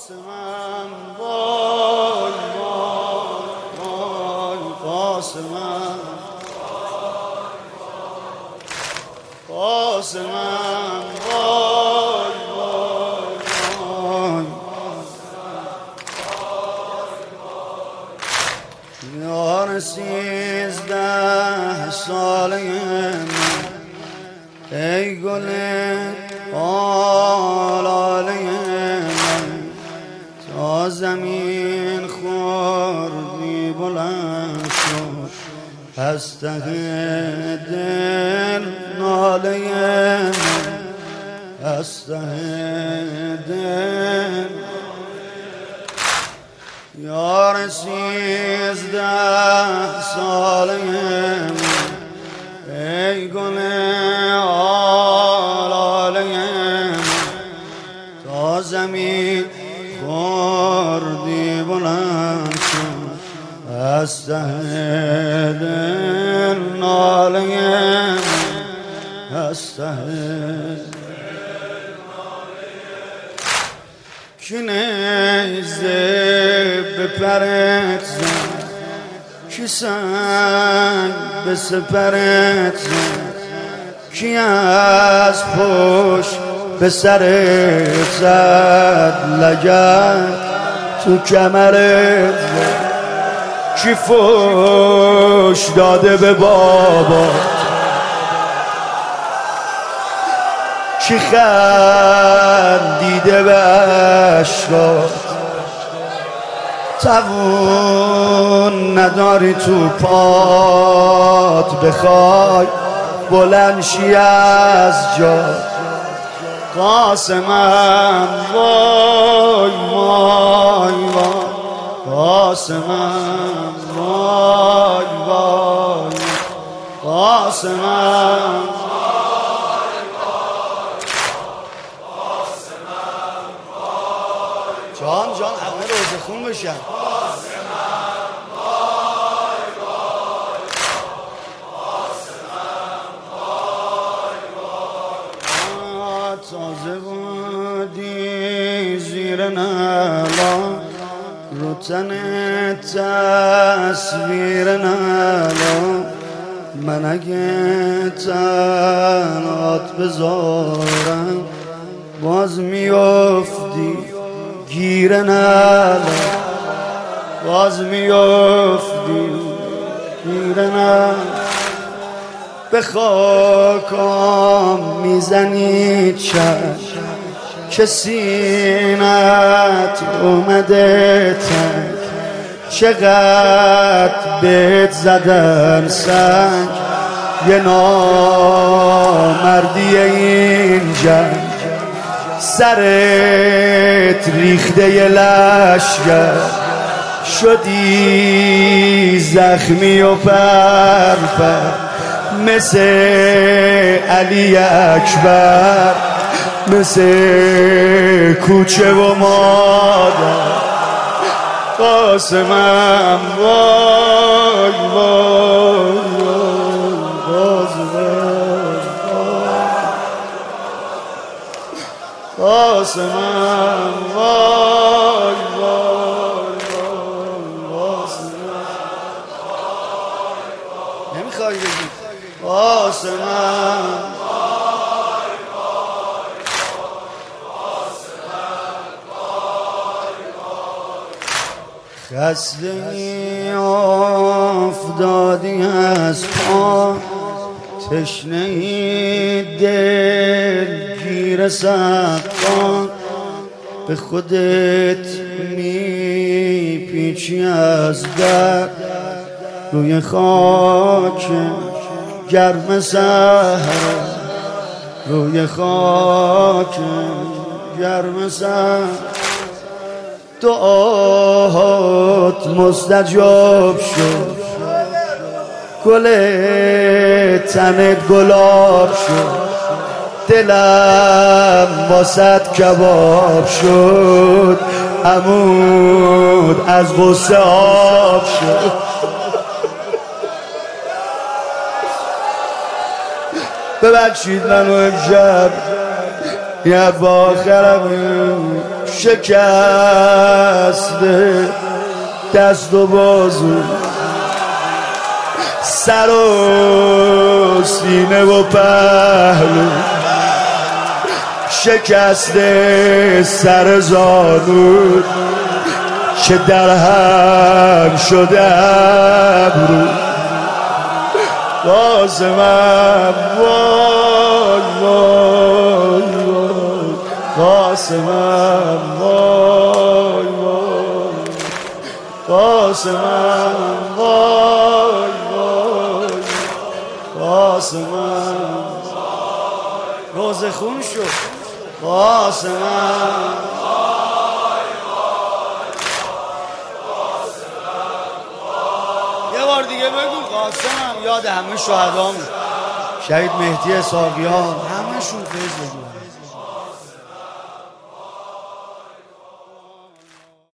قاسمم وای وای وای قاسمم قاسمم وای وای وای یار 13 ساله من ای گل آلاله من تا زمین خوردی بلند شد از ته دل ناله من از ته دل یار 13 ساله من ای گل آلاله من تا زمین خوردی بلند شد از ته دل ناله من از ته کی نیزه به پرت زد کی سنگ به سپرت زد کی از پشت به سرت زد لگد تو کمرت زد کی فوش داده به بابا کی خندیده به عشقات توون نداری تو پات بخوای بلند شی از جا قاسمم وای وای وای قاسمم وای وای قاسمم جان همه روزه خون بشن تازه بودی زیر نلا رو تن تصویر نلا من اگه تنات بذارم باز میافتی گیر نلا باز میافتی گیر نلا به خاکام میزنی چشم که سینت اومده تنگ چقدر بهت زدن سنگ یه نامردی این جنگ سرت ریخته یه لشگر شدی زخمی و پرپر مثل علی اکبر مثل کوچه و مادر قاسمم وای وای قاسمم وای وای قاسمم نمیخوای بگی قاسمم خسته افتادی از پا تشنه دل گیر سقا به خودت میپیچی از در روی خاک گرم سحر روی خاک گرم سحر دعاهات مستجاب شد گل تنت گلاب شد دلم واسط کباب شد عمود از غصه آب شد ببخشید منو امشب یه با آخرم شکسته دست و بازو سر و سینه و پهلو شکسته سر زانو که در هم شده ابرو قاسمم وای وای وای قاسمم وای وای قاسمم وای وای قاسمم روز خون شد قاسمم یه بار دیگه بگو قاسمم یاد همه شهدام شهید مهدی اسحاقیان همشون فیض بگو